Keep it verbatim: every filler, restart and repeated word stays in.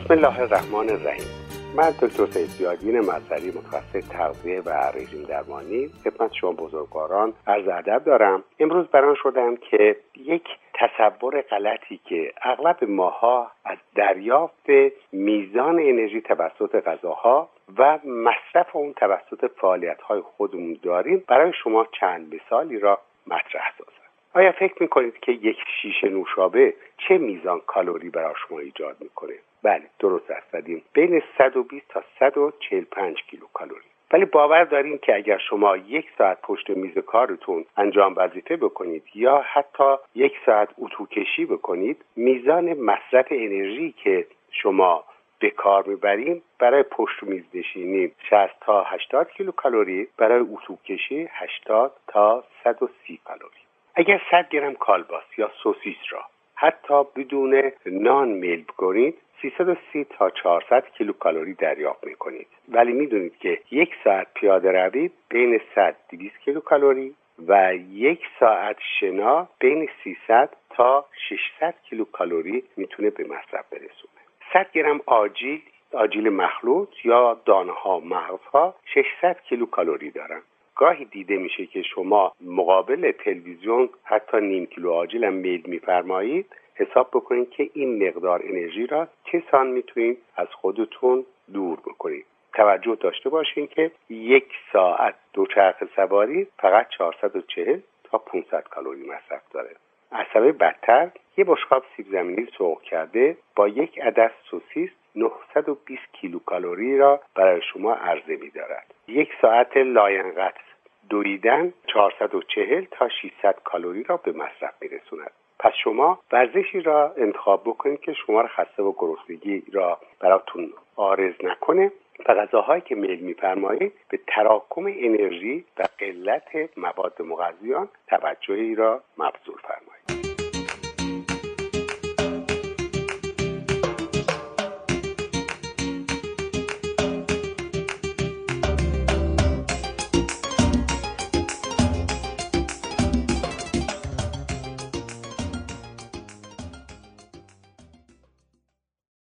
بسم الله الرحمن الرحیم. من دکتر سیدزیادین مظهری، متخصص تغذیه و رژیم درمانی، خدمت شما بزرگواران عرض ادب دارم. امروز بران شدم که یک تصور غلطی که اغلب ماها از دریافت میزان انرژی توسط غذاها و مصرف اون توسط فعالیت‌های خودمون داریم، برای شما چند مثالی را مطرح سازم. آیا فکر میکنید که یک شیشه نوشابه چه میزان کالری برای شما ایجاد میکنه؟ بله، درست است، زدیم بین صد و بیست تا صد و چهل و پنج کیلو کالری. ولی باور دارین که اگر شما یک ساعت پشت میز کارتون انجام وظیفه بکنید یا حتی یک ساعت اتو کشی بکنید، میزان مصرف انرژی که شما به کار میبریم برای پشت میز نشینی شصت تا هشتاد کیلو کالری، برای اتو کشی هشتاد تا صد و سی کالری. اگر صد گرم کالباس یا سوسیس را حتی بدون نان میل کنید، سیصد و سی تا چهارصد کیلو کالری دریافت میکنید. ولی میدونید که یک ساعت پیاده روی بین صد تا دویست کیلو کالری و یک ساعت شنا بین سیصد تا ششصد کیلو کالری میتونه به مصرف برسونه. صد گرم آجیل، آجیل مخلوط یا دانه ها مغزها ششصد کیلو کالری دارن. گاهی دیده میشه که شما مقابل تلویزیون حتی نیم کیلو آجیل هم میل میفرمایید. حساب بکنید که این مقدار انرژی را چه سان میتونید از خودتون دور بکنید. توجه داشته باشین که یک ساعت دوچرخه سواری فقط چهارصد و چهل تا پانصد کالری مصرف داره. از همه بدتر یک بشقاب سیب زمینی سرخ کرده با یک عدد سوسیس نهصد و بیست کیلو کالری را برای شما عرضه می‌دارد. یک ساعت لاینقطع دویدن چهارصد و چهل تا ششصد کالری را به مصرف می‌رساند. پس شما ورزشی را انتخاب بکنید که شما را خسته و گرسنگی را براتون عارض نکنه و غذاهایی که میل می‌فرمایید به تراکم انرژی و قلت مواد مغذی آن توجهی را مبذول فرمایید.